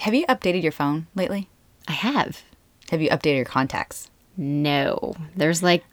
Have you updated your phone lately? I have. Have you updated your contacts? No. There's like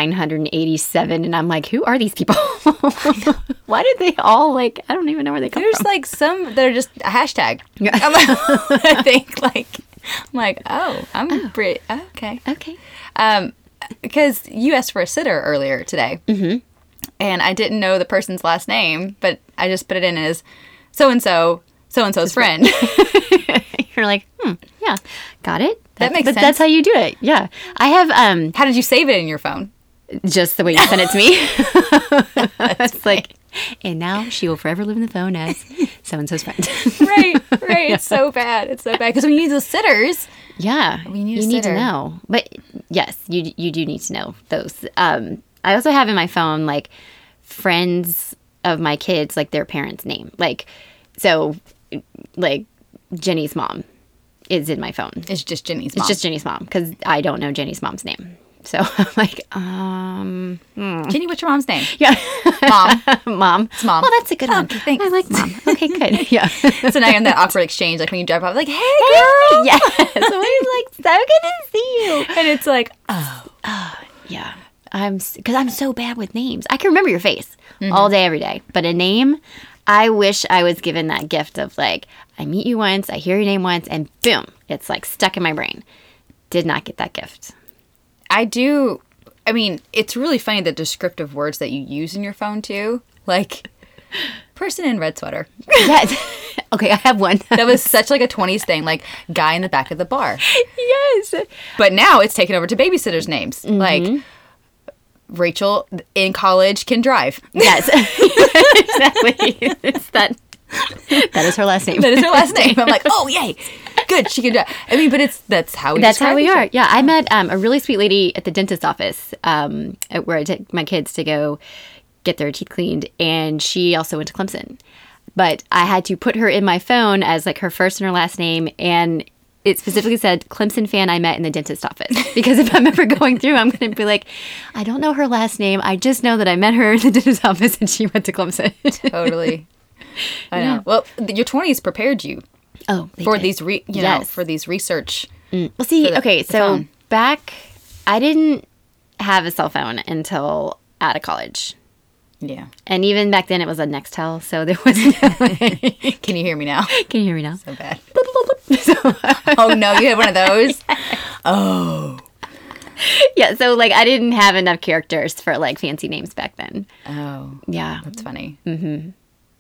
987, and I'm like, who are these people? Why did they all like? I don't even know where they come There's from. like some that are just a hashtag. Yeah. I think I'm like, oh, I'm Brit. Oh, okay. Okay. Because you asked for a sitter earlier today. Mm-hmm. And I didn't know the person's last name, but I just put it in as so-and-so's friend. You're like, yeah, got it. That makes but sense. That's how you do it. Yeah. I have How did you save it in your phone? just the way you sent it to me. It's like, and now she will forever live in the phone as so-and-so's friend. Right. Yeah. It's so bad. Because when you use those sitters, Yeah. We need a you need sitter. to know. But yes, you do need to know those. I also have in my phone, like, friends of my kids, like, their parents' name. Like, so, like, Jenny's mom is in my phone. it's just Jenny's mom. It's just Jenny's mom, because I don't know Jenny's mom's name. So I'm like, Jenny, what's your mom's name? yeah. Mom. Mom. It's Mom. Oh, that's a good one. Okay, thanks. I like Mom. Okay, good. Yeah. So now you're in that awkward exchange, like when you drive off, like, hey, girl. Yes. Somebody's like, so good to see you. And it's like, Yeah. Because I'm so bad with names. I can remember your face all day, every day. But a name, I wish I was given that gift of like, I meet you once, I hear your name once, and boom, it's like stuck in my brain. Did not get that gift. I do. I mean, it's really funny the descriptive words that you use in your phone too. Like, person in red sweater. Yes. Okay, I have one. That was such like a 20s thing, like guy in the back of the bar. Yes. But now it's taken over to babysitters' names. Like, Rachel in college can drive. Yes. Exactly. It's that is her last name. That is her last name. I'm like, oh, yay. Good, she can drive. I mean, but that's how we That's how describe we each are. other. Yeah, I met a really sweet lady at the dentist office where I take my kids to go get their teeth cleaned, and she also went to Clemson. But I had to put her in my phone as like her first and her last name, and it specifically said Clemson fan I met in the dentist office. Because if I'm ever going through, I'm going to be like, I don't know her last name. I just know that I met her in the dentist office and she went to Clemson. Totally. I know. Well, your 20s prepared you Oh, they for did. these Yes. for these research. Well, see, for the- okay, the so phone. back, I didn't have a cell phone until out of college. Yeah. And even back then, it was a Nextel, so there wasn't. Can you hear me now? Can you hear me now? So bad. So, Oh no, you had one of those? Oh. yeah, so like I didn't have enough characters for like fancy names back then. Oh. Yeah. That's funny. Mm-hmm.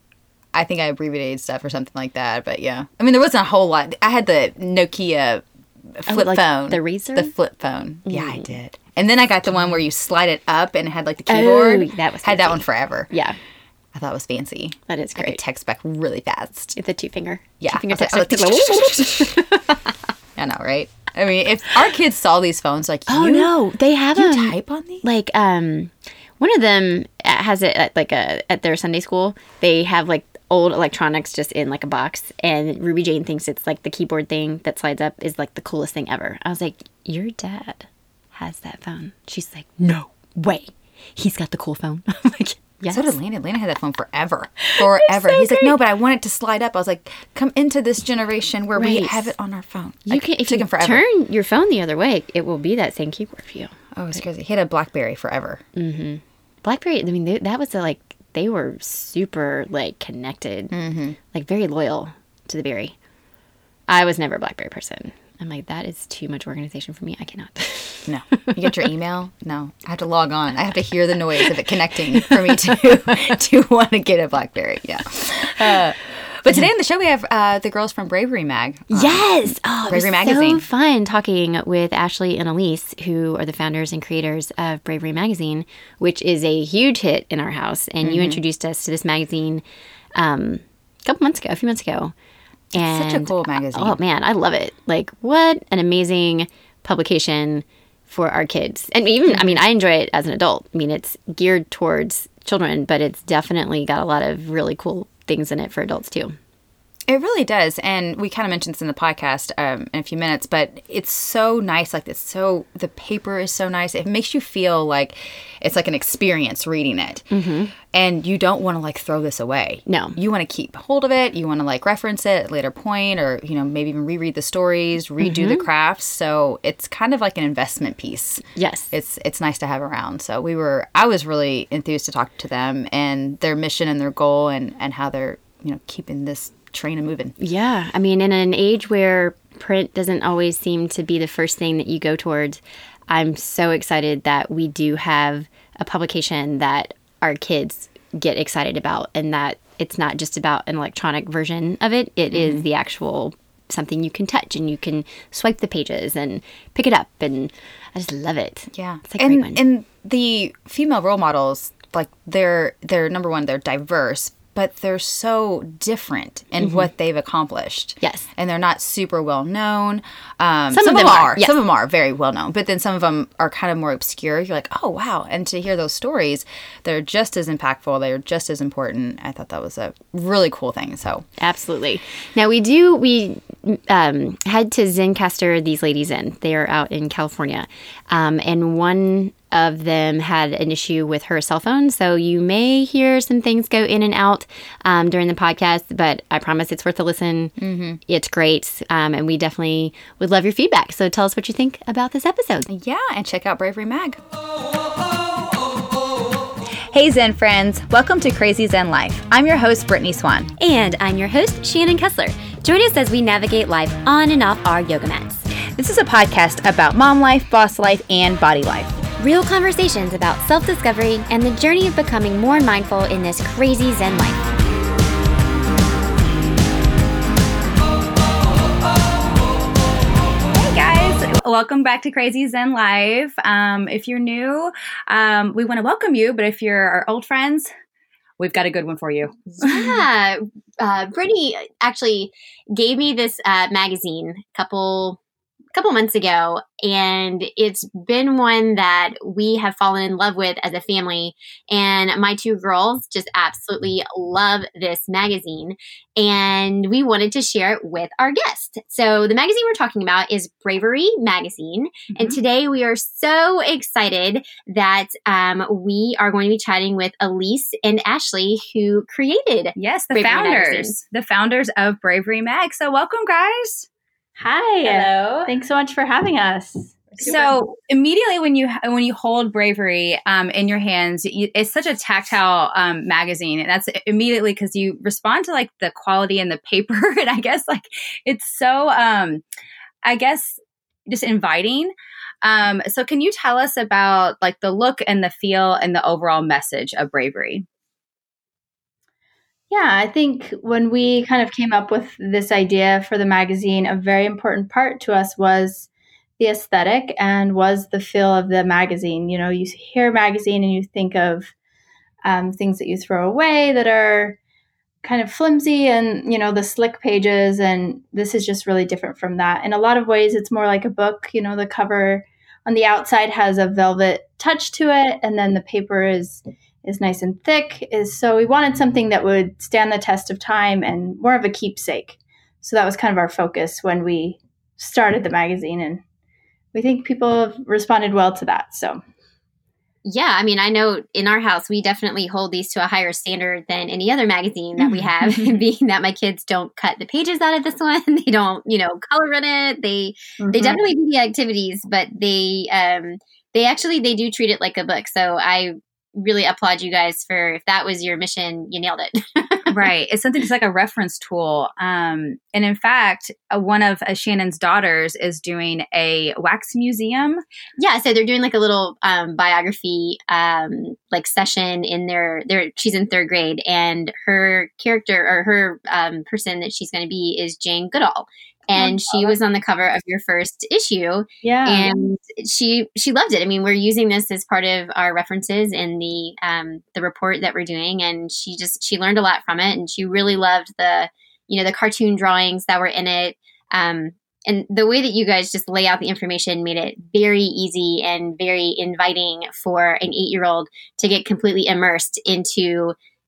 I think I abbreviated stuff or something like that, but yeah. I mean, there wasn't a whole lot. I had the Nokia flip like phone. the Razr? The flip phone. Yeah, I did. And then I got the one where you slide it up and it had like the keyboard. that was Had that fancy. one forever. Yeah, I thought it was fancy. that is I could great. text back really fast. It's a two-finger. Yeah. Two-finger I was text. like, I know, right? I mean, if our kids saw these phones, like, Oh, no. They have you them. type on these? Like, one of them has it at like at their Sunday school. They have like old electronics just in like a box, and Ruby Jane thinks it's like the keyboard thing that slides up is like the coolest thing ever. I was like, your dad has that phone. She's like, no way, he's got the cool phone. I'm like, yes. So did Lana. Lana had that phone forever. Forever. He's like, no, but I want it to slide up. I was like, come into this generation where we Right. have it on our phone. You Like, can it if took you him forever. turn your phone the other way, it will be that same keyboard for you. Oh, it's crazy. He had a BlackBerry forever. BlackBerry, I mean, that was they were super like connected, like very loyal to the Berry. I was never a BlackBerry person. I'm like, that is too much organization for me. I cannot. No. You get your email? No. I have to log on. I have to hear the noise of it connecting for me to want to get a BlackBerry. Yeah. But today on the show, we have the girls from Bravery Mag. Yes. Oh, it was Bravery Magazine. so fun talking with Ashley and Elise, who are the founders and creators of Bravery Magazine, which is a huge hit in our house. And you introduced us to this magazine a few months ago. And, Such a cool magazine. Oh, man, I love it. Like, what an amazing publication for our kids. And even, I mean, I enjoy it as an adult. I mean, it's geared towards children, but it's definitely got a lot of really cool things in it for adults, too. It really does. And we kind of mentioned this in the podcast in a few minutes, but it's so nice. Like the paper is so nice. It makes you feel like it's like an experience reading it. Mm-hmm. And you don't want to like throw this away. No. You want to keep hold of it. You want to like reference it at a later point, or, maybe even reread the stories, redo the crafts. So it's kind of like an investment piece. Yes. It's nice to have around. So I was really enthused to talk to them and their mission and their goal and how they're, keeping this train moving. Yeah. I mean, in an age where print doesn't always seem to be the first thing that you go towards, I'm so excited that we do have a publication that our kids get excited about, and that it's not just about an electronic version of it. It is the actual something you can touch, and you can swipe the pages and pick it up, and I just love it. Yeah. It's a great one. And the female role models, like they're number one, they're diverse, but they're so different in what they've accomplished. Yes. And they're not super well known. Some of them are. Yes. Some of them are very well known, but then some of them are kind of more obscure. You're like, oh, wow. And to hear those stories, they're just as impactful. They're just as important. I thought that was a really cool thing. So absolutely. Now we had to Zencastr these ladies in. They are out in California. And one of them had an issue with her cell phone. So you may hear some things go in and out during the podcast, but I promise it's worth a listen. Mm-hmm. It's great. And we definitely would love your feedback. So tell us what you think about this episode. Yeah, and check out Bravery Mag. Hey Zen friends, welcome to Crazy Zen Life. I'm your host, Brittany Swan. And I'm your host, Shannon Kessler. Join us as we navigate life on and off our yoga mats. This is a podcast about mom life, boss life, and body life. Real conversations about self-discovery and the journey of becoming more mindful in this crazy Zen life. Hey guys, welcome back to Crazy Zen Life. If you're new, we want to welcome you, but if you're our old friends, we've got a good one for you. Yeah, Brittany actually gave me this magazine a couple months ago, and it's been one that we have fallen in love with as a family, and my two girls just absolutely love this magazine, and we wanted to share it with our guest. So the magazine we're talking about is Bravery Magazine, and today we are so excited that we are going to be chatting with Elise and Ashley, who created the founders of Bravery Mag. So welcome, guys. Hi. Hello. Thanks so much for having us. So immediately when you hold Bravery in your hands, it's such a tactile magazine, and that's immediately because you respond to like the quality and the paper, and I guess like it's so just inviting. So can you tell us about like the look and the feel and the overall message of Bravery? Yeah, I think when we kind of came up with this idea for the magazine, a very important part to us was the aesthetic and was the feel of the magazine. You hear magazine and you think of things that you throw away that are kind of flimsy and, the slick pages. And this is just really different from that. In a lot of ways, it's more like a book. The cover on the outside has a velvet touch to it, and then the paper is nice and thick. So we wanted something that would stand the test of time and more of a keepsake. So that was kind of our focus when we started the magazine, and we think people have responded well to that. So yeah, I mean, I know in our house, we definitely hold these to a higher standard than any other magazine that we have, being that my kids don't cut the pages out of this one. They don't, color in it. They definitely do the activities, but they do treat it like a book. So I really applaud you guys for, if that was your mission, you nailed it. Right. It's something that's like a reference tool. And in fact, one of Shannon's daughters is doing a wax museum. Yeah. So they're doing like a little biography like session in she's in third grade, and her character or her person that she's going to be is Jane Goodall. And she was on the cover of your first issue. Yeah. And she loved it. I mean, we're using this as part of our references in the report that we're doing. And she learned a lot from it. And she really loved the cartoon drawings that were in it. And the way that you guys just lay out the information made it very easy and very inviting for an 8-year-old to get completely immersed into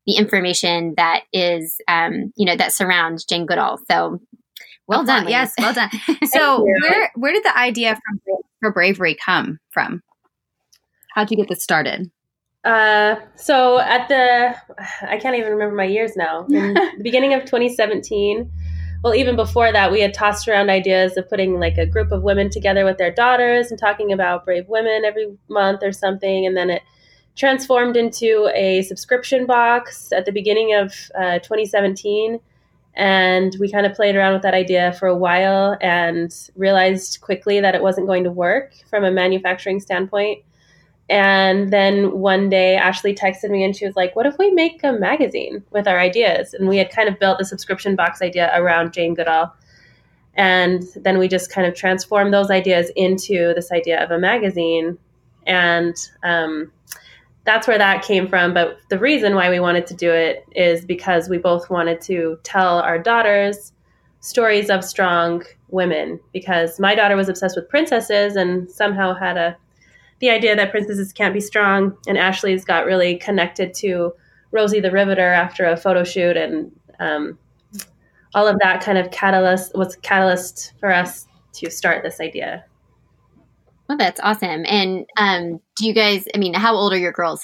the information that is, that surrounds Jane Goodall. So well done. Yes, well done. So where did the idea for Bravery come from? How'd you get this started? So I can't even remember my years now. In the beginning of 2017, well, even before that, we had tossed around ideas of putting like a group of women together with their daughters and talking about brave women every month or something. And then it transformed into a subscription box at the beginning of 2017. And we kind of played around with that idea for a while and realized quickly that it wasn't going to work from a manufacturing standpoint. And then one day Ashley texted me and she was like, what if we make a magazine with our ideas? And we had kind of built the subscription box idea around Jane Goodall. And then we just kind of transformed those ideas into this idea of a magazine. And that's where that came from. But the reason why we wanted to do it is because we both wanted to tell our daughters stories of strong women, because my daughter was obsessed with princesses and somehow had the idea that princesses can't be strong. And Ashley's got really connected to Rosie the Riveter after a photo shoot. And all of that kind of was catalyst for us to start this idea. Well, that's awesome. And do you guys, how old are your girls?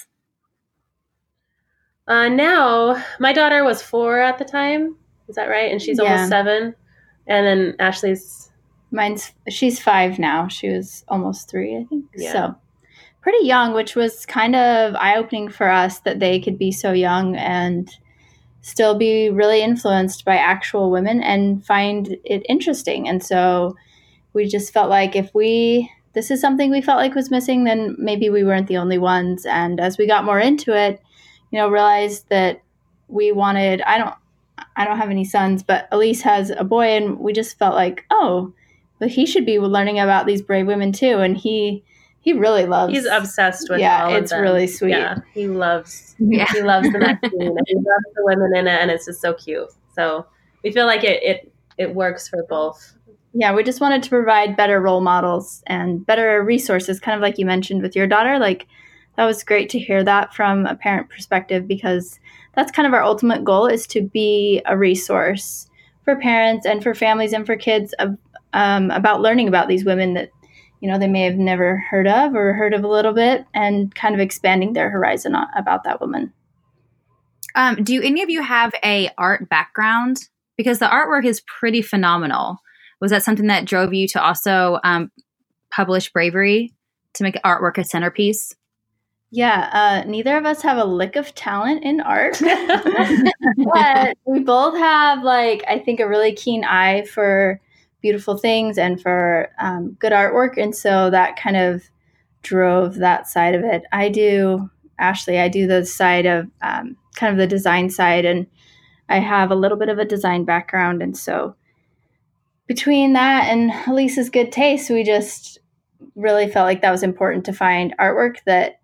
Now, my daughter was 4 at the time. Is that right? And she's almost 7. And then Ashley's... She's 5 now. She was almost 3, I think. Yeah. So pretty young, which was kind of eye-opening for us that they could be so young and still be really influenced by actual women and find it interesting. And so we just felt like this is something we felt like was missing, then maybe we weren't the only ones. And as we got more into it, realized that we wanted, I don't have any sons, but Elise has a boy, and we just felt like, but he should be learning about these brave women too. And he really loves. He's obsessed with all of them. It's really sweet. Yeah, he loves the magazine. And he loves the women in it, and it's just so cute. So we feel like it works for both. Yeah, we just wanted to provide better role models and better resources, kind of like you mentioned with your daughter. Like, that was great to hear that from a parent perspective, because that's kind of our ultimate goal, is to be a resource for parents and for families and for kids about learning about these women that, they may have never heard of or heard of a little bit, and kind of expanding their horizon about that woman. Do any of you have a art background? Because the artwork is pretty phenomenal. Was that something that drove you to also publish Bravery, to make artwork a centerpiece? Yeah, neither of us have a lick of talent in art, but we both have, I think, a really keen eye for beautiful things and for good artwork. And so that kind of drove that side of it. I do the side of kind of the design side, and I have a little bit of a design background. And so between that and Elise's good taste, we just really felt like that was important to find artwork that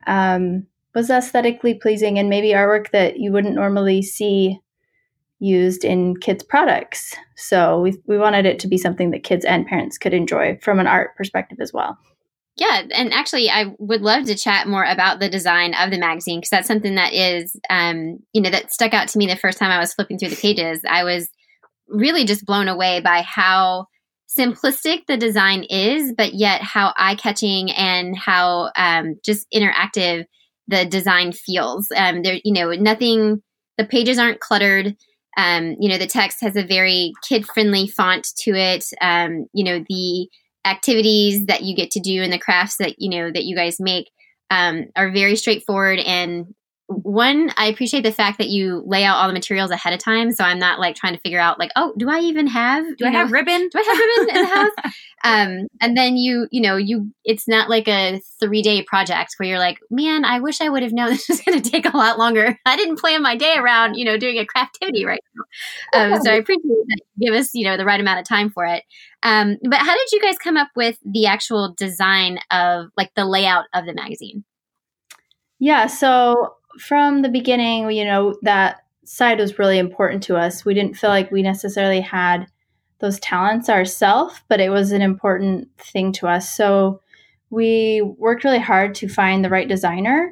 was aesthetically pleasing, and maybe artwork that you wouldn't normally see used in kids' products. So we wanted it to be something that kids and parents could enjoy from an art perspective as well. Yeah, and actually, I would love to chat more about the design of the magazine, because that's something that is, that stuck out to me the first time I was flipping through the pages. I was really just blown away by how simplistic the design is, but yet how eye-catching and how just interactive the design feels. Nothing. The pages aren't cluttered. The text has a very kid-friendly font to it. The activities that you get to do and the crafts that you guys make are very straightforward. And one, I appreciate the fact that you lay out all the materials ahead of time, so I'm not trying to figure out do I even have I have ribbon? Do I have ribbon in the house? And then you it's not like a 3-day project where you're like, man, I wish I would have known this was going to take a lot longer. I didn't plan my day around doing a craftivity right now. So I appreciate that you give us the right amount of time for it. But how did you guys come up with the actual design of the layout of the magazine? Yeah, so from the beginning, that side was really important to us. We didn't feel like we necessarily had those talents ourselves, but it was an important thing to us. So we worked really hard to find the right designer.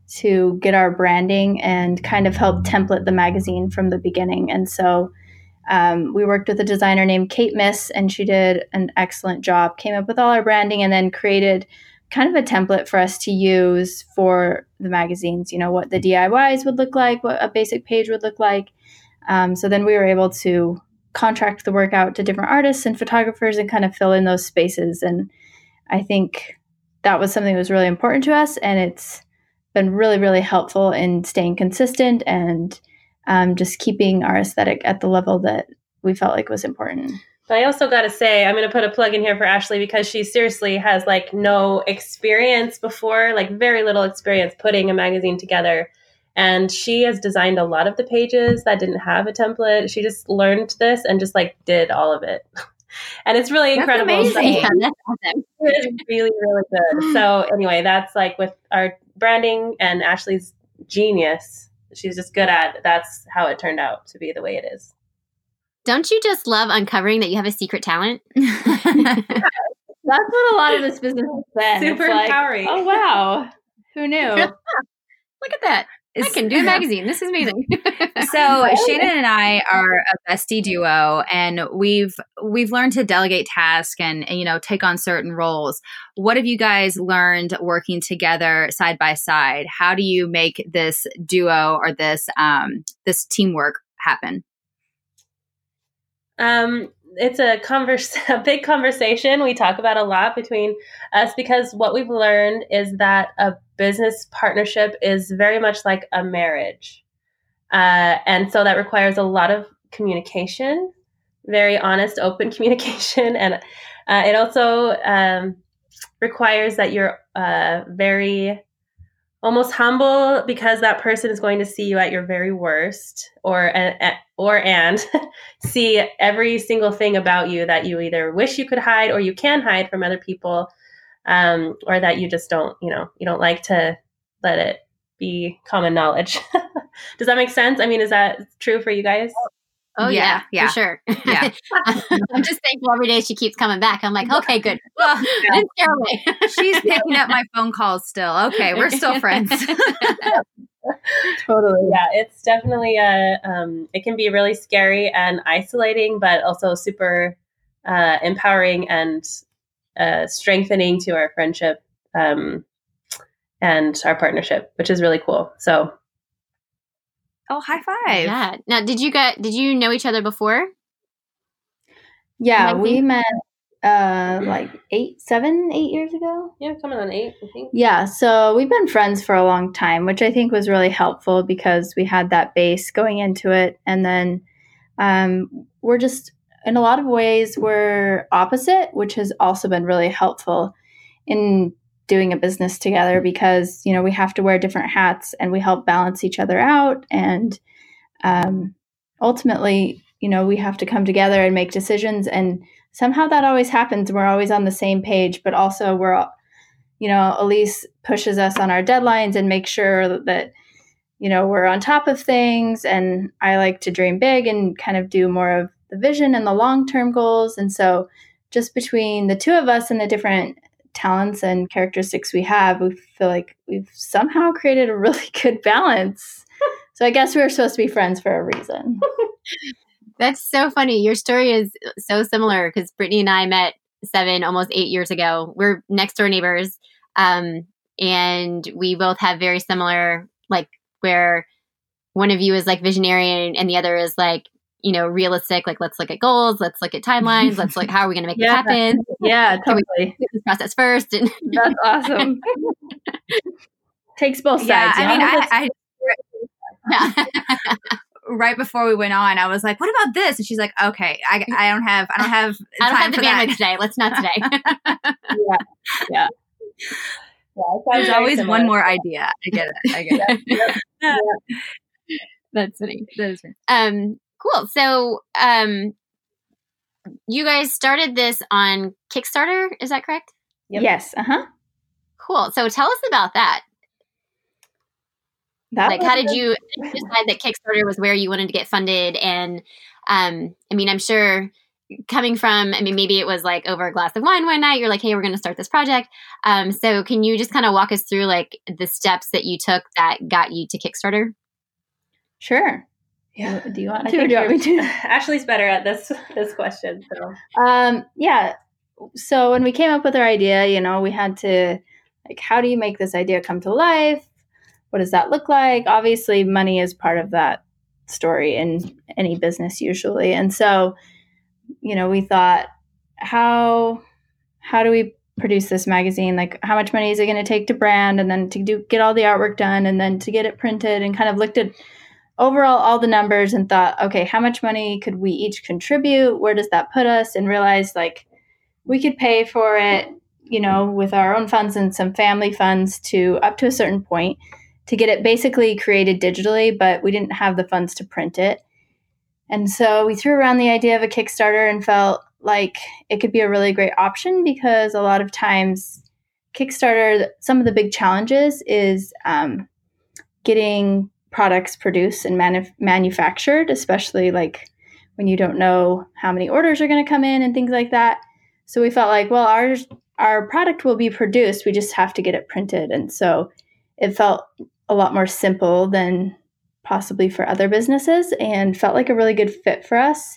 to get our branding and kind of help template the magazine from the beginning. And so we worked with a designer named Kate Miss, and she did an excellent job, came up with all our branding, and then created kind of a template for us to use for the magazines, what the DIYs would look like, what a basic page would look like. So then we were able to contract the work out to different artists and photographers and kind of fill in those spaces. And I think that was something that was really important to us. And it's been really, really helpful in staying consistent and just keeping our aesthetic at the level that we felt like was important. But I also got to say, I'm going to put a plug in here for Ashley because she seriously has like no experience before, like very little experience putting a magazine together. And she has designed a lot of the pages that didn't have a template. She just learned this and just like did all of it. And it's really incredible. Amazing. Yeah, that's awesome. It's really, really good. So anyway, that's like with our branding and Ashley's genius. She's just good at it. That's how it turned out to be the way it is. Don't you just love uncovering that you have a secret talent? That's what a lot of this business has been. Super empowering. Oh, wow. Who knew? Look at that. I can do a magazine. This is amazing. So Shannon and I are a bestie duo, and we've learned to delegate tasks and take on certain roles. What have you guys learned working together side by side? How do you make this duo or this teamwork happen? It's a big conversation we talk about a lot between us, because what we've learned is that a business partnership is very much like a marriage. And so that requires a lot of communication, very honest, open communication. And it also requires that you're very almost humble, because that person is going to see you at your very worst and see every single thing about you that you either wish you could hide or you can hide from other people, or that you just don't, you don't like to let it be common knowledge. Does that make sense? I mean, is that true for you guys? Oh yeah, for sure. Yeah. I'm just thankful every day she keeps coming back. I'm like, okay, good. Well, didn't scare away. She's picking up my phone calls still. Okay, we're still friends. Totally. Yeah, it's definitely it can be really scary and isolating, but also super empowering and strengthening to our friendship and our partnership, which is really cool. So. Oh, high five. Yeah. Now, did you know each other before? Yeah, we met like 8 years ago. Yeah, coming on 8, I think. Yeah, so we've been friends for a long time, which I think was really helpful because we had that base going into it. And then we're just, in a lot of ways, we're opposite, which has also been really helpful in doing a business together, because we have to wear different hats and we help balance each other out, and ultimately we have to come together and make decisions, and somehow that always happens. We're always on the same page, but also we're Elise pushes us on our deadlines and makes sure that we're on top of things, and I like to dream big and kind of do more of the vision and the long-term goals. And so just between the two of us and the different talents and characteristics we have, we feel like we've somehow created a really good balance. So I guess we were supposed to be friends for a reason. That's so funny. Your story is so similar, because Brittany and I met 7, almost 8 years ago. We're next door neighbors. And we both have very similar, like, where one of you is like visionary and the other is like, realistic, like, let's look at goals, let's look at timelines, let's look, how are we going to make this happen? Yeah, totally. Do this process first. And that's awesome. Takes both sides. I right before we went on, I was like, what about this? And she's like, okay, I don't have time the for bandwidth that today. Let's not today. Yeah. There's always similar. One more idea. I get it. Yeah. That's funny. Cool. So, you guys started this on Kickstarter, is that correct? Yep. Yes. Cool. So tell us about that. How did you decide that Kickstarter was where you wanted to get funded? And, I'm sure coming from, I mean, maybe it was like over a glass of wine one night, you're like, hey, we're going to start this project. So can you just kind of walk us through like the steps that you took that got you to Kickstarter? Sure. Yeah. Do you want I to? Or think do you want me to? Ashley's better at this question. So. Yeah. So when we came up with our idea, we had to, like, how do you make this idea come to life? What does that look like? Obviously, money is part of that story in any business usually. And so, we thought, how do we produce this magazine? Like, how much money is it going to take to brand, and then to get all the artwork done, and then to get it printed, and kind of looked at overall all the numbers and thought, okay, how much money could we each contribute? Where does that put us? And realized, like, we could pay for it, with our own funds and some family funds to up to a certain point to get it basically created digitally, but we didn't have the funds to print it. And so we threw around the idea of a Kickstarter and felt like it could be a really great option, because a lot of times Kickstarter, some of the big challenges is getting products produced and manufactured, especially like when you don't know how many orders are going to come in and things like that. So we felt like, well, our product will be produced, we just have to get it printed. And so it felt a lot more simple than possibly for other businesses, and felt like a really good fit for us.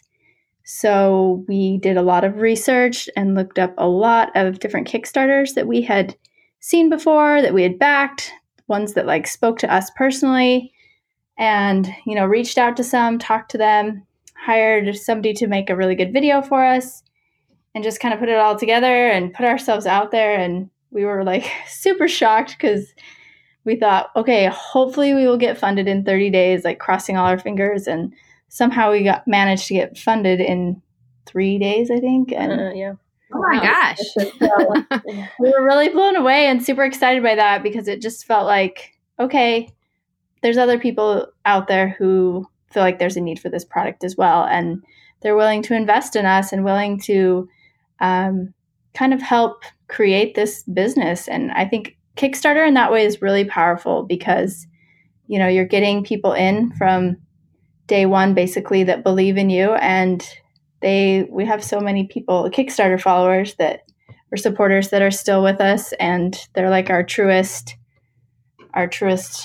So we did a lot of research and looked up a lot of different Kickstarters that we had seen before, that we had backed, ones that like spoke to us personally, and, reached out to some, talked to them, hired somebody to make a really good video for us, and just kind of put it all together and put ourselves out there. And we were like super shocked, because we thought, okay, hopefully we will get funded in 30 days, like crossing all our fingers. And somehow we managed to get funded in 3 days, I think. And Yeah. Oh my gosh. So we were really blown away and super excited by that, because it just felt like, okay, there's other people out there who feel like there's a need for this product as well. And they're willing to invest in us and willing to kind of help create this business. And I think Kickstarter in that way is really powerful, because, you're getting people in from day one, basically, that believe in you. And we have so many people, Kickstarter followers or supporters, that are still with us. And they're like our truest, what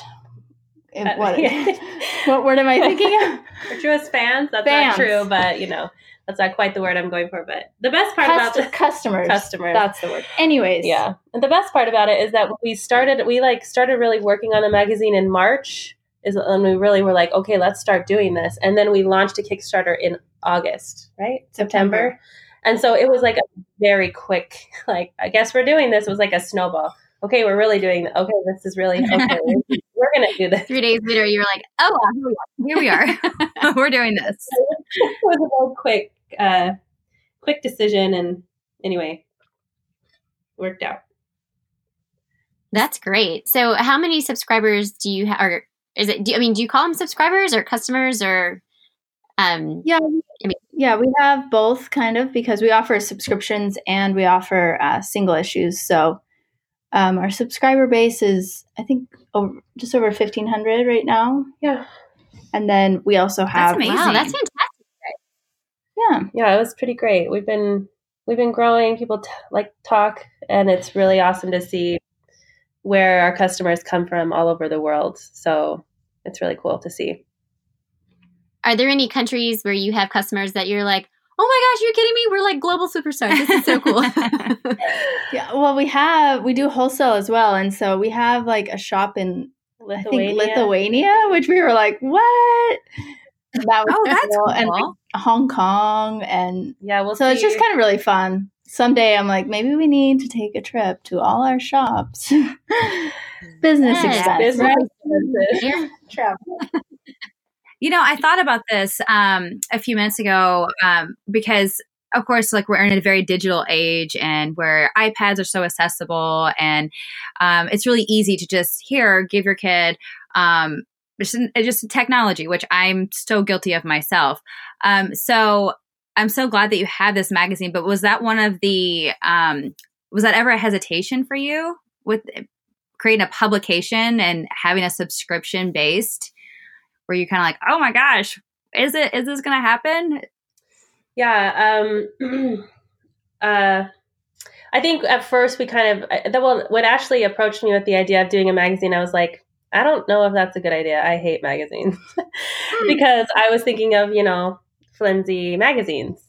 word am I thinking of? Our truest fans. That's Fans. not true, but that's not quite the word I'm going for. But the best part about this, customers. That's the word. Anyways. Yeah. And the best part about it is that we started really working on the magazine in March, and we really were like, okay, let's start doing this. And then we launched a Kickstarter in August, right? September. And so it was like a very quick, like, I guess we're doing this. It was like a snowball. Okay, we're really doing it. Okay, this is really, okay, we're going to do this. 3 days later, you were like, oh, Here we are. We're doing this. It was a very quick decision. And anyway, worked out. that's great. So how many subscribers do you have? Or do you call them subscribers or customers or? Yeah, we have both, kind of, because we offer subscriptions and we offer single issues. So our subscriber base is, I think, just over 1,500 right now. Yeah. And then we also have. That's amazing. Wow, that's fantastic. Yeah. It was pretty great. We've been growing. People talk, and it's really awesome to see where our customers come from all over the world. So it's really cool to see. Are there any countries where you have customers that you're like, oh my gosh, you're kidding me? We're like global superstars. This is so cool. Yeah. Well, we do wholesale as well. And so we have like a shop in Lithuania, which we were like, what? That was that's cool. And like Hong Kong. And yeah, so it's just kind of really fun. Someday I'm like, maybe we need to take a trip to all our shops. Business expense, right? Travel. I thought about this a few minutes ago because, of course, like we're in a very digital age and where iPads are so accessible, and it's really easy to just give your kid just technology, which I'm so guilty of myself. So I'm so glad that you have this magazine. But was that one of the was that ever a hesitation for you with creating a publication and having a subscription based? Where you kind of like, oh my gosh, is this going to happen? Yeah. I think at first we when Ashley approached me with the idea of doing a magazine, I was like, I don't know if that's a good idea. I hate magazines because I was thinking of, flimsy magazines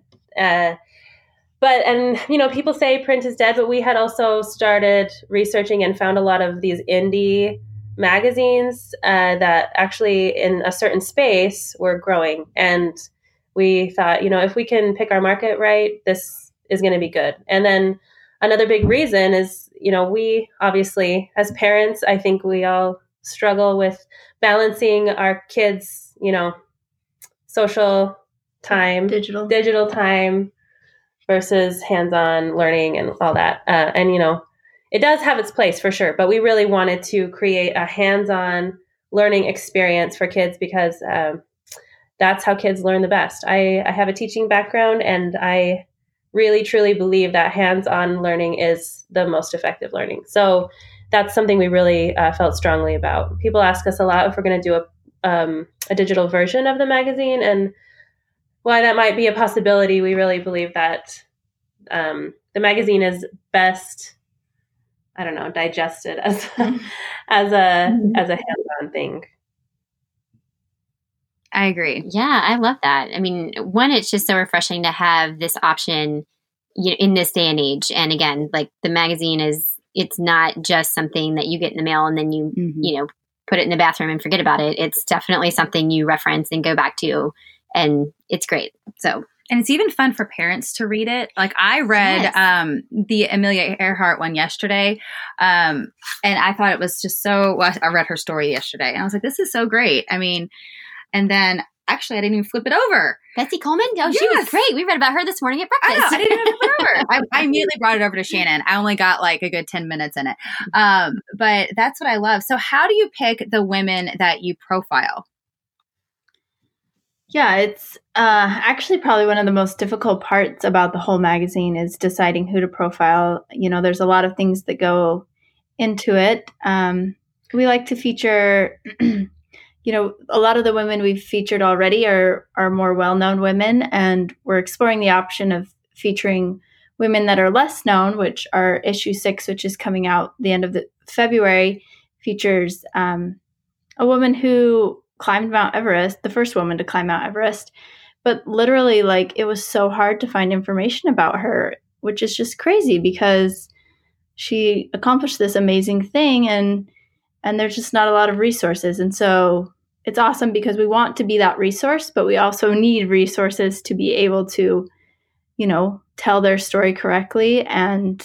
people say print is dead, but we had also started researching and found a lot of these indie magazines that actually in a certain space were growing. And we thought, if we can pick our market right, this is going to be good. And then another big reason is, we obviously, as parents, I think we all struggle with balancing our kids, social time, digital time versus hands-on learning and all that. It does have its place for sure, but we really wanted to create a hands-on learning experience for kids because that's how kids learn the best. I have a teaching background, and I really, truly believe that hands-on learning is the most effective learning. So that's something we really felt strongly about. People ask us a lot if we're going to do a digital version of the magazine, and while that might be a possibility, we really believe that the magazine is best, digested as as a hands-on thing. I agree. Yeah, I love that. I mean, one, it's just so refreshing to have this option in this day and age. And again, like the magazine it's not just something that you get in the mail and then you, put it in the bathroom and forget about it. It's definitely something you reference and go back to. And it's great. So, and it's even fun for parents to read it. Like I read the Amelia Earhart one yesterday, and I thought it was just I read her story yesterday, and I was like, this is so great. I mean, and then actually I didn't even flip it over. Bessie Coleman? Oh, she was great. We read about her this morning at breakfast. I didn't even flip it over. I immediately brought it over to Shannon. I only got like a good 10 minutes in it. But that's what I love. So how do you pick the women that you profile? Yeah, it's actually probably one of the most difficult parts about the whole magazine is deciding who to profile. There's a lot of things that go into it. We like to feature, a lot of the women we've featured already are more well-known women, and we're exploring the option of featuring women that are less known, which are issue 6, which is coming out the end of February, features a woman who climbed Mount Everest, the first woman to climb Mount Everest. But literally, it was so hard to find information about her, which is just crazy because she accomplished this amazing thing and there's just not a lot of resources. And so it's awesome because we want to be that resource, but we also need resources to be able to, tell their story correctly and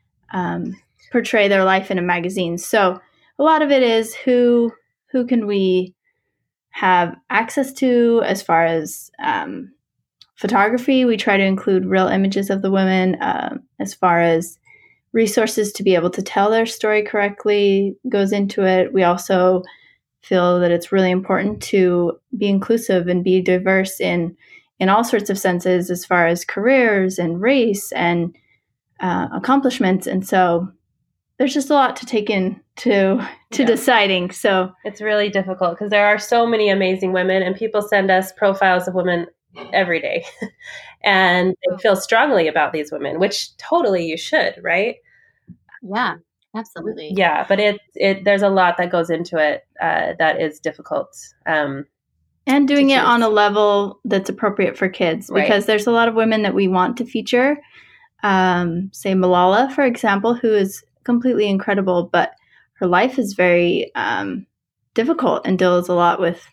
portray their life in a magazine. So a lot of it is who can we have access to as far as photography. We try to include real images of the women. As far as resources to be able to tell their story correctly goes into it. We also feel that it's really important to be inclusive and be diverse in all sorts of senses as far as careers and race and accomplishments. And so there's just a lot to take into deciding. So it's really difficult because there are so many amazing women, and people send us profiles of women every day and they feel strongly about these women, which totally you should, right? Yeah, absolutely. Yeah, but there's a lot that goes into it that is difficult. And doing it on a level that's appropriate for kids, because there's a lot of women that we want to feature. Say Malala, for example, who is completely incredible, but her life is very difficult and deals a lot with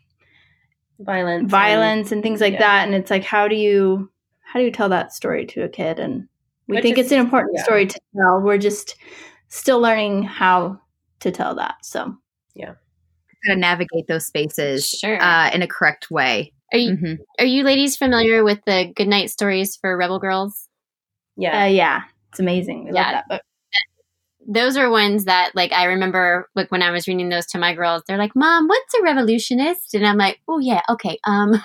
violence and things like that. And it's like, how do you tell that story to a kid? And we think it's an important story to tell. We're just still learning how to tell that. So how to navigate those spaces in a correct way. Are you ladies familiar with the Goodnight Stories for Rebel Girls? Yeah, it's amazing. We love that book. Those are ones that, I remember, when I was reading those to my girls, they're like, "Mom, what's a revolutionist?" And I'm like, "Oh yeah, okay.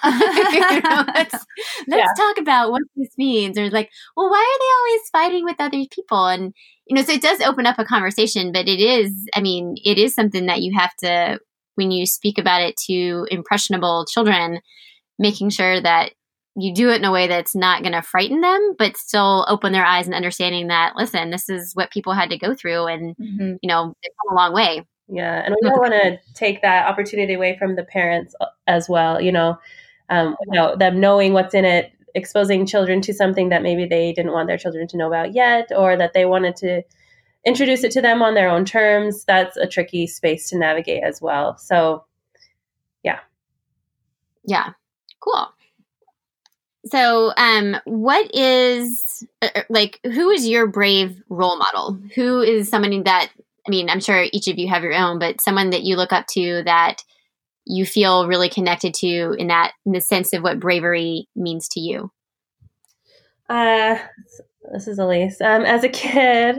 Let's talk about what this means." Or like, "Well, why are they always fighting with other people?" And so it does open up a conversation, but it is something that you have to, when you speak about it to impressionable children, making sure that you do it in a way that's not going to frighten them, but still open their eyes and understanding that, listen, this is what people had to go through, and they've come a long way. Yeah, and we don't want to take that opportunity away from the parents as well. Them knowing what's in it, exposing children to something that maybe they didn't want their children to know about yet, or that they wanted to introduce it to them on their own terms. That's a tricky space to navigate as well. So, yeah. Yeah. Cool. So, what is, who is your brave role model? Who is somebody that, I mean, I'm sure each of you have your own, but someone that you look up to that you feel really connected to in the sense of what bravery means to you? This is Elise. As a kid,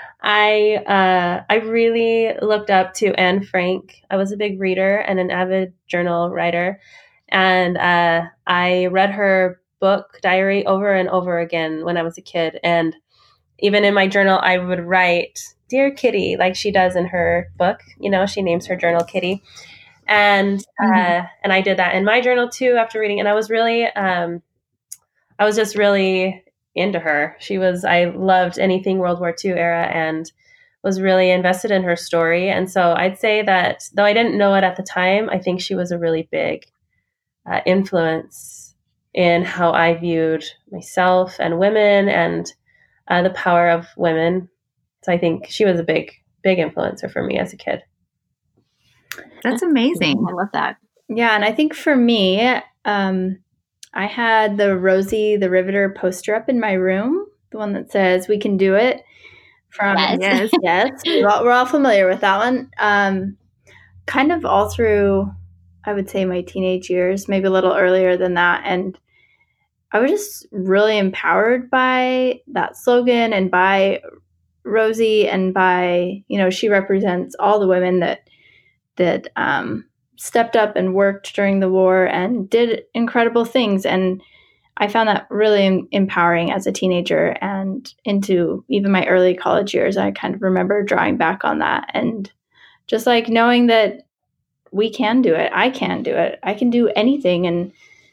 I really looked up to Anne Frank. I was a big reader and an avid journal writer. And I read her book diary over and over again when I was a kid. And even in my journal, I would write, "Dear Kitty," like she does in her book. She names her journal Kitty. And and I did that in my journal too after reading. And I was really, I was just really into her. I loved anything World War II era and was really invested in her story. And so I'd say that, though I didn't know it at the time, I think she was a really big influence in how I viewed myself and women and the power of women. So I think she was a big influencer for me as a kid. That's amazing. I love that. Yeah, and I think for me, I had the Rosie the Riveter poster up in my room, the one that says "We can do it." From Yes. yes, we're all familiar with that one. Kind of all through, I would say, my teenage years, maybe a little earlier than that, and I was just really empowered by that slogan and by Rosie and by, she represents all the women that stepped up and worked during the war and did incredible things. And I found that really empowering as a teenager, and into even my early college years. I kind of remember drawing back on that and just like knowing that we can do it. I can do it. I can do anything. And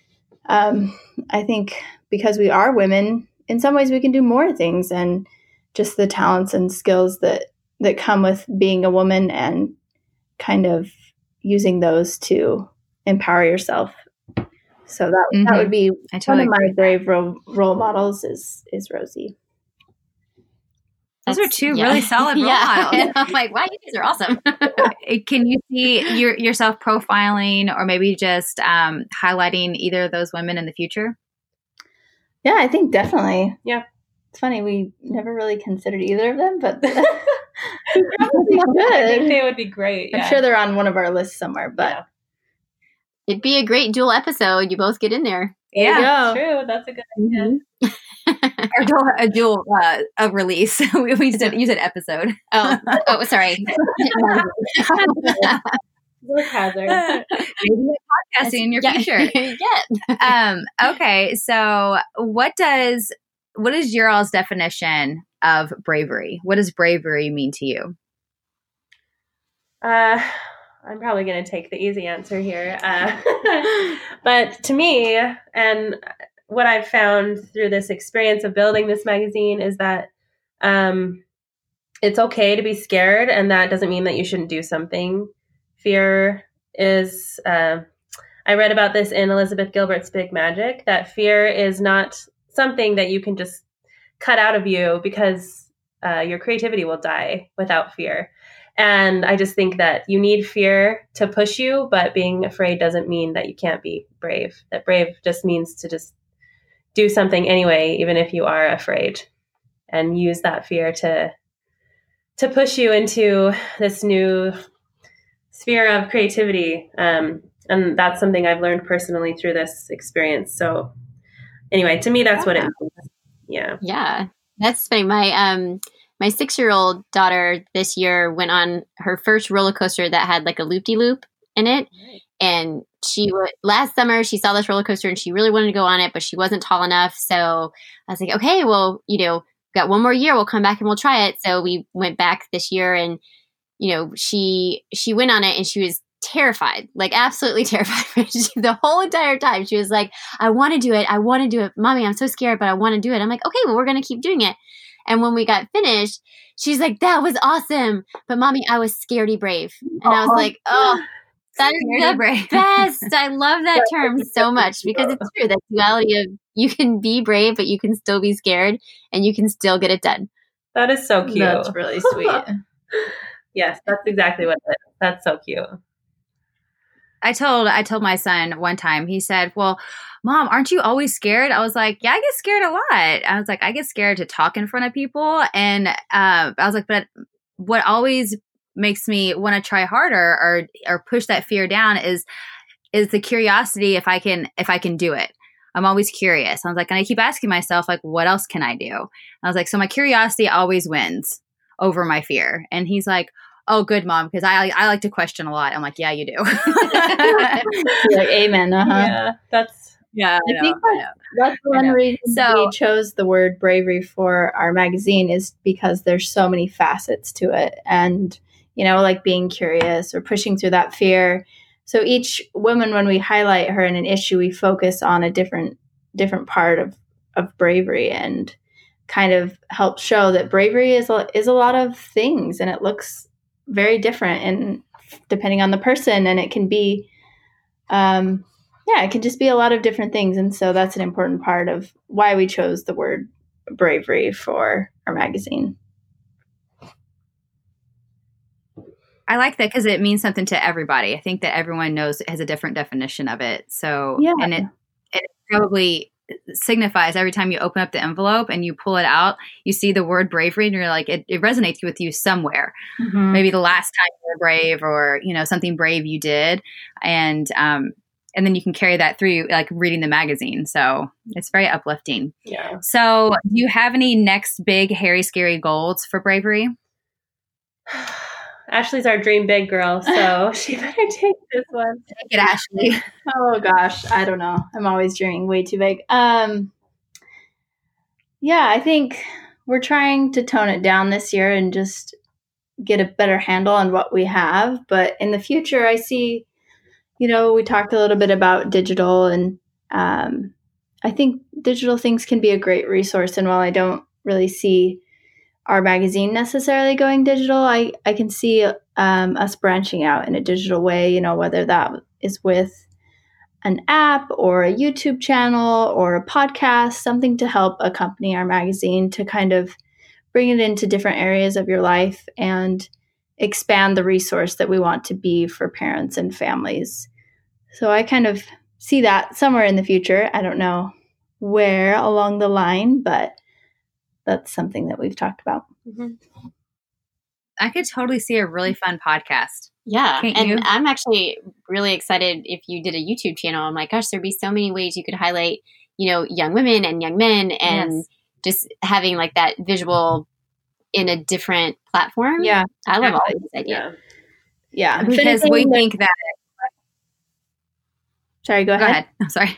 I think because we are women, in some ways we can do more things, and just the talents and skills that come with being a woman and kind of using those to empower yourself. So that would be one of my brave role models is Rosie. Those are two really solid role models. I'm like, wow, you guys are awesome. Can you see yourself profiling or maybe just highlighting either of those women in the future? Yeah, I think definitely. Yeah. It's funny, we never really considered either of them, but I think they would be great. I'm sure they're on one of our lists somewhere, but it'd be a great dual episode. You both get in there. Yeah, that's true. That's a good idea. A dual release. we said use an episode. Oh, sorry. Look, hazard. Maybe podcasting in your future. Yeah. Okay, so what is your all's definition of bravery? What does bravery mean to you? I'm probably going to take the easy answer here. But to me, and what I've found through this experience of building this magazine is that it's okay to be scared, and that doesn't mean that you shouldn't do something. Fear is, I read about this in Elizabeth Gilbert's Big Magic, that fear is not something that you can just cut out of you, because your creativity will die without fear. And I just think that you need fear to push you, but being afraid doesn't mean that you can't be brave. That brave just means to just do something anyway, even if you are afraid, and use that fear to push you into this new sphere of creativity. And that's something I've learned personally through this experience. So anyway, to me, that's what it means. Yeah. Yeah. That's funny. My 6-year-old daughter this year went on her first roller coaster that had like a loop-de-loop in it. And last summer she saw this roller coaster and she really wanted to go on it, but she wasn't tall enough. So I was like, okay, well, got one more year. We'll come back and we'll try it. So we went back this year, and, she went on it, and she was terrified, like absolutely terrified. The whole entire time she was like, I want to do it. I want to do it. Mommy, I'm so scared, but I want to do it. I'm like, okay, well, we're going to keep doing it. And when we got finished, she's like, that was awesome. But Mommy, I was scaredy brave. And I was like, oh, that is the best. I love that term so much because it's true. That duality of you can be brave, but you can still be scared and you can still get it done. That is so cute. That's really sweet. Yes, that's exactly what it is. That's so cute. I told my son one time, he said, well, Mom, aren't you always scared? I was like, yeah, I get scared a lot. I was like, I get scared to talk in front of people. And I was like, but what always makes me want to try harder or push that fear down is the curiosity if I can do it. I'm always curious. I was like, and I keep asking myself, like, what else can I do? I was like, so my curiosity always wins over my fear. And he's like, oh, good, Mom, because I like to question a lot. I'm like, yeah, you do. Like, amen. Yeah, that's yeah. I think that's the one reason we chose the word bravery for our magazine is because there's so many facets to it, and like being curious or pushing through that fear. So each woman, when we highlight her in an issue, we focus on a different part of bravery and kind of help show that bravery is a lot of things, and it looks very different and depending on the person, and it can be it can just be a lot of different things. And so that's an important part of why we chose the word bravery for our magazine. I like that because it means something to everybody. I think that everyone has a different definition of it. So, and it probably signifies every time you open up the envelope and you pull it out, you see the word bravery and you're like, it resonates with you somewhere. Mm-hmm. Maybe the last time you were brave or, something brave you did. And then you can carry that through like reading the magazine. So it's very uplifting. Yeah. So do you have any next big, hairy, scary goals for bravery? Ashley's our dream big girl, so she better take this one. Take it, Ashley. Oh gosh, I don't know. I'm always dreaming way too big. I think we're trying to tone it down this year and just get a better handle on what we have. But in the future, I see, we talked a little bit about digital, and I think digital things can be a great resource. And while I don't really see our magazine necessarily going digital, I can see us branching out in a digital way, whether that is with an app or a YouTube channel or a podcast, something to help accompany our magazine to kind of bring it into different areas of your life and expand the resource that we want to be for parents and families. So I kind of see that somewhere in the future. I don't know where along the line, but that's something that we've talked about. Mm-hmm. I could totally see a really fun podcast. Yeah. Can't you? I'm actually really excited if you did a YouTube channel. I'm like, gosh, there'd be so many ways you could highlight, young women and young men and just having like that visual in a different platform. Yeah. I love all these ideas. Yeah. Because we think that. Sorry, go ahead. I'm sorry.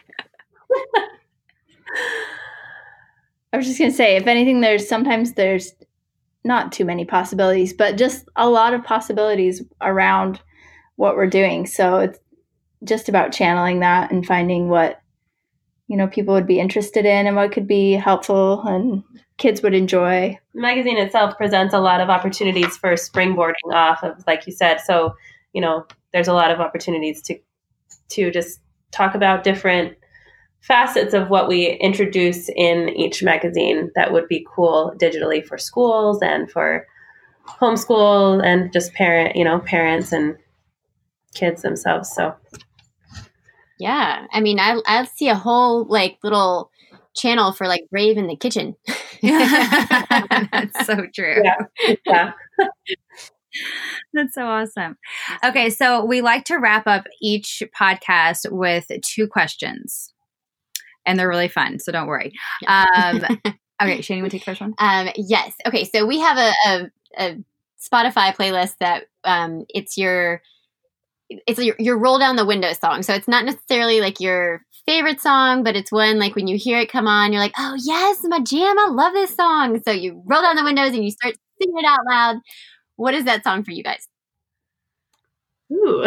I was just going to say, if anything, there's not too many possibilities, but just a lot of possibilities around what we're doing. So it's just about channeling that and finding what, people would be interested in and what could be helpful and kids would enjoy. The magazine itself presents a lot of opportunities for springboarding off of, like you said. So, there's a lot of opportunities to just talk about different facets of what we introduce in each magazine that would be cool digitally for schools and for homeschool and just parents and kids themselves. So yeah, I mean, I see a whole like little channel for like Brave in the kitchen. That's so true. Yeah. That's so awesome. Okay, so we like to wrap up each podcast with 2 questions. And they're really fun, so don't worry. Okay, Shani, you want to take the first one? Yes. Okay, so we have a Spotify playlist that it's your roll down the window song. So it's not necessarily like your favorite song, but it's one like when you hear it come on, you're like, oh yes, my jam, I love this song. So you roll down the windows and you start singing it out loud. What is that song for you guys? Ooh.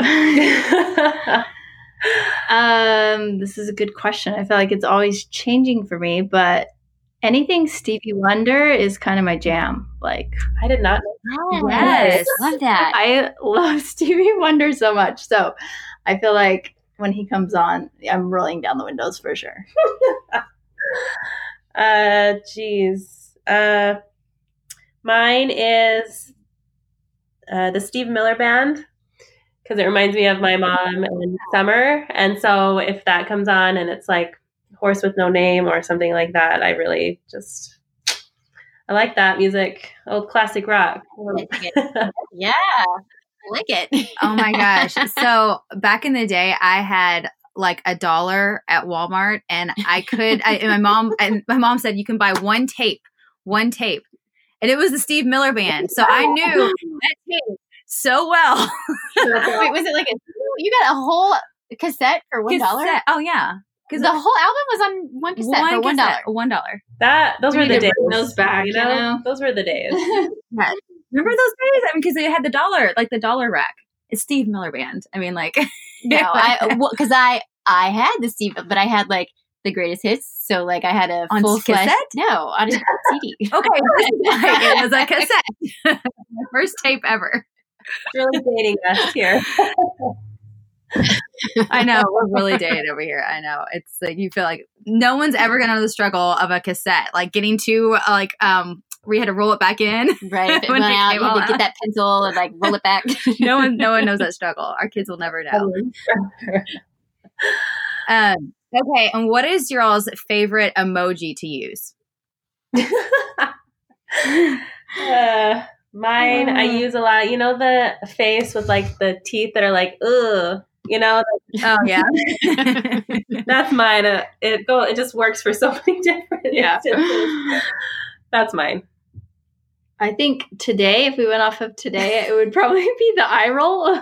This is a good question. I feel like it's always changing for me, but anything Stevie Wonder is kind of my jam. Like, I did not know. Yes, love that. I love Stevie Wonder so much. So I feel like when he comes on, I'm rolling down the windows for sure. Geez. Mine is the Steve Miller Band, because it reminds me of my mom in summer. And so if that comes on and it's like Horse with No Name or something like that, I really just, I like that music. Old classic rock. Yeah, I like it. Oh my gosh. So back in the day, I had like $1 at Walmart, and my mom said you can buy one tape, and it was the Steve Miller Band. So I knew that tape so well. Wait, was it like you got a whole cassette for $1? Oh yeah, because the whole album was on one cassette for $1. Those were the days. Those back, you know? Those were the days. Yeah. Remember those days? I mean, because they had the dollar, like the dollar rack. It's Steve Miller Band. I mean, like no, because I had the Steve, but I had like the greatest hits. So like I had a on full cassette? No, on a CD. Okay, it was a cassette. My first tape ever. Really dating us here. I know, we're really dated over here. I know. It's like you feel like no one's ever gonna know the struggle of a cassette, like getting to we had to roll it back in. Right. It went out, you had to get that pencil and like roll it back. No one knows that struggle. Our kids will never know. Okay, and what is your all's favorite emoji to use? Mine, I use a lot. You know, the face with like the teeth that are like, ugh. You know? Oh yeah. That's mine. It just works for so many different instances. That's mine. I think today, if we went off of today, it would probably be the eye roll.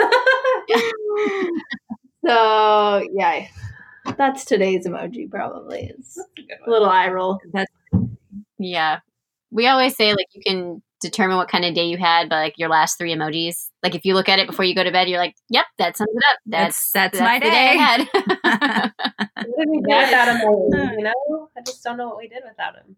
So yeah, that's today's emoji. Probably it's a little eye roll. Yeah, we always say like you can determine what kind of day you had by like your last 3 emojis. Like if you look at it before you go to bed, you're like, "Yep, that sums it up. That's my day day." I had." What did we do without him? You know, I just don't know what we did without him.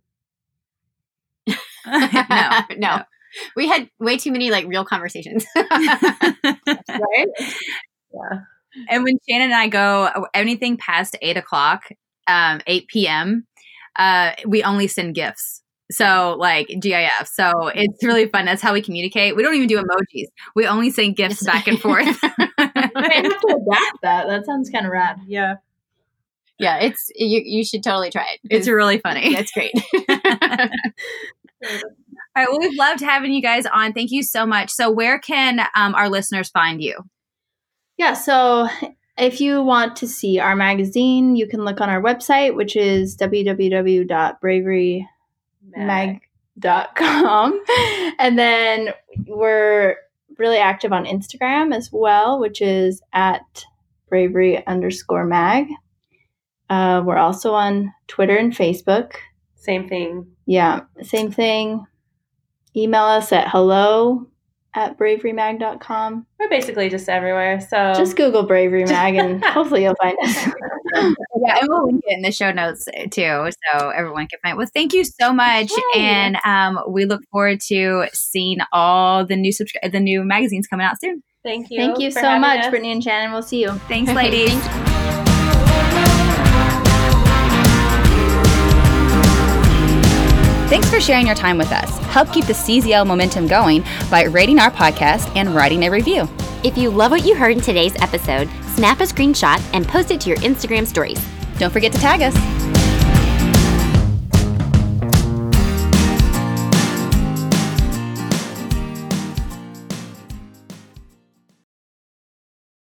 No. We had way too many like real conversations. Right? Yeah. And when Shannon and I go anything past 8:00, 8 p.m., we only send GIFs. So like GIF. So it's really fun. That's how we communicate. We don't even do emojis. We only send GIFs back and forth. I have to adapt that. That sounds kind of rad. Yeah. Yeah, it's you should totally try it. It's really funny. That's great. All right. Well, we've loved having you guys on. Thank you so much. So where can our listeners find you? Yeah. So if you want to see our magazine, you can look on our website, which is www.braverymag.com. And then we're really active on Instagram as well, which is at bravery_mag. We're also on Twitter and Facebook. Same thing. Yeah, same thing. Email us at hello@braverymag.com. We're basically just everywhere. So just Google Bravery Mag and hopefully you'll find us. Yeah, and we'll link it in the show notes too, so everyone can find it. Well, thank you so much, and we look forward to seeing all the new magazines coming out soon. Thank you. Thank you so much, Brittany and Shannon. We'll see you. Thanks, ladies. Thanks for sharing your time with us. Help keep the CZL momentum going by rating our podcast and writing a review. If you love what you heard in today's episode, snap a screenshot and post it to your Instagram stories. Don't forget to tag us.